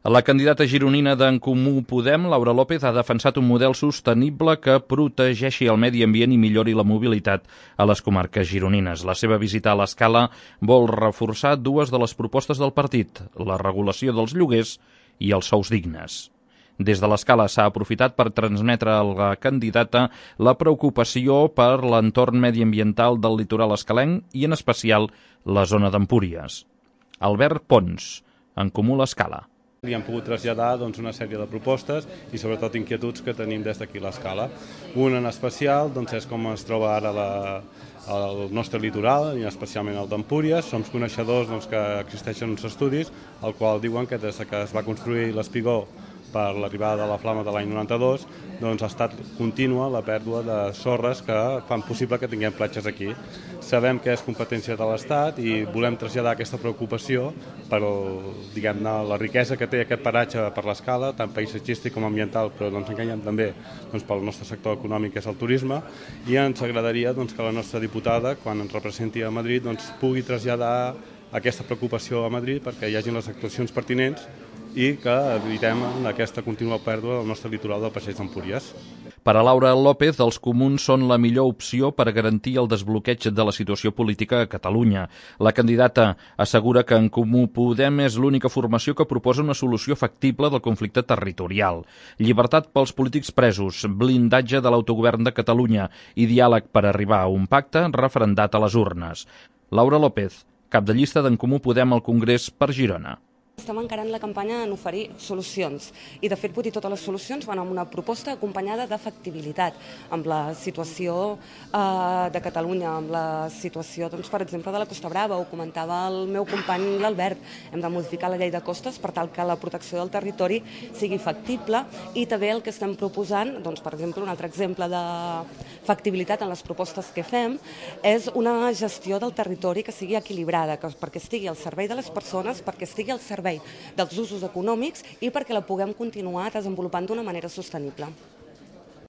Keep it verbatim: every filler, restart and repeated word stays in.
La candidata gironina d'En Comú Podem, Laura López, ha defensat un model sostenible que protegeixi el medi ambient i millori la mobilitat a les comarques gironines. La seva visita a l'Escala vol reforçar dues de les propostes del partit, la regulació dels lloguers i els sous dignes. Des de l'Escala s'ha aprofitat per transmetre a la candidata la preocupació per l'entorn mediambiental del litoral escalenc i, en especial, la zona d'Empúries. Albert Pons, En Comú l'Escala. Li hem pogut traslladar doncs, una sèrie de propostes i sobretot inquietuds que tenim des d'aquí a l'Escala. Una en especial doncs, és com es troba ara la, el nostre litoral, i especialment el d'Empúries. Som coneixedors doncs, que existeixen uns estudis al qual diuen que des que es va construir l'espigó per l'arribada de la flama de l'any noranta-dos, doncs ha estat contínua la pèrdua de sorres que fan possible que tinguem platges aquí. Sabem que és competència de l'Estat i volem traslladar aquesta preocupació per diguem-ne, la riquesa que té aquest paratge per l'Escala, tant paisatgístic com ambiental, però doncs, enganyem també doncs, pel nostre sector econòmic, que és el turisme, i ens agradaria doncs, que la nostra diputada, quan ens representi a Madrid, doncs, pugui traslladar aquesta preocupació a Madrid perquè hi hagin les actuacions pertinents i que evitem aquesta contínua pèrdua del nostre litoral del passeig d'Empúries. Per a Laura López, els comuns són la millor opció per garantir el desbloqueig de la situació política a Catalunya. La candidata assegura que En Comú Podem és l'única formació que proposa una solució factible del conflicte territorial. Llibertat pels polítics presos, blindatge de l'autogovern de Catalunya i diàleg per arribar a un pacte referendat a les urnes. Laura López, cap de llista d'En Comú Podem al Congrés per Girona. Estem encarant la campanya en oferir solucions i, de fet, vull dir, totes les solucions van amb una proposta acompanyada de factibilitat amb la situació eh, de Catalunya, amb la situació, doncs, per exemple, de la Costa Brava. Ho comentava el meu company l'Albert. Hem de modificar la llei de costes per tal que la protecció del territori sigui factible i també el que estem proposant, doncs, per exemple, un altre exemple de factibilitat en les propostes que fem és una gestió del territori que sigui equilibrada, que, perquè estigui al servei de les persones, perquè estigui al servei dels usos econòmics i perquè la puguem continuar desenvolupant d'una manera sostenible.